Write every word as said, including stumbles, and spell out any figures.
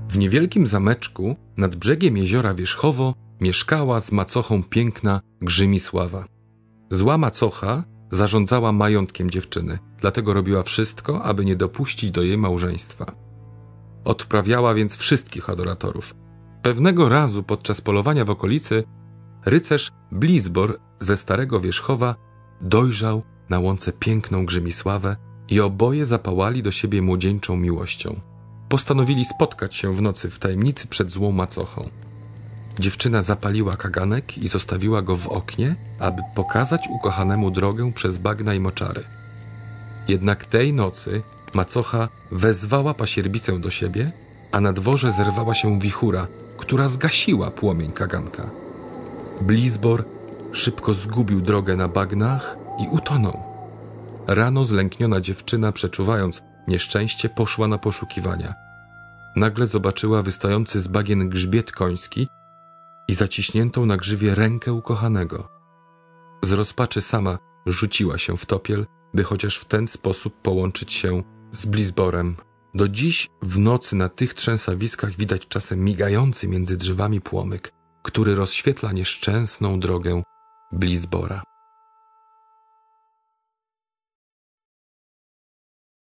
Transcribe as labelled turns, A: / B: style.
A: W niewielkim zameczku nad brzegiem jeziora Wierzchowo mieszkała z macochą piękna Grzymisława. Zła macocha zarządzała majątkiem dziewczyny, dlatego robiła wszystko, aby nie dopuścić do jej małżeństwa. Odprawiała więc wszystkich adoratorów. Pewnego razu podczas polowania w okolicy rycerz Blizbor ze Starego Wierzchowa dojrzał na łące piękną Grzymisławę i oboje zapałali do siebie młodzieńczą miłością. Postanowili spotkać się w nocy w tajemnicy przed złą macochą. Dziewczyna zapaliła kaganek i zostawiła go w oknie, aby pokazać ukochanemu drogę przez bagna i moczary. Jednak tej nocy macocha wezwała pasierbicę do siebie, a na dworze zerwała się wichura, która zgasiła płomień kaganka. Blizbor szybko zgubił drogę na bagnach i utonął. Rano zlękniona dziewczyna, przeczuwając nieszczęście, poszła na poszukiwania. Nagle zobaczyła wystający z bagien grzbiet koński i zaciśniętą na grzywie rękę ukochanego. Z rozpaczy sama rzuciła się w topiel, by chociaż w ten sposób połączyć się z Blizborem. Do dziś w nocy na tych trzęsawiskach widać czasem migający między drzewami płomyk, który rozświetla nieszczęsną drogę Blizbora.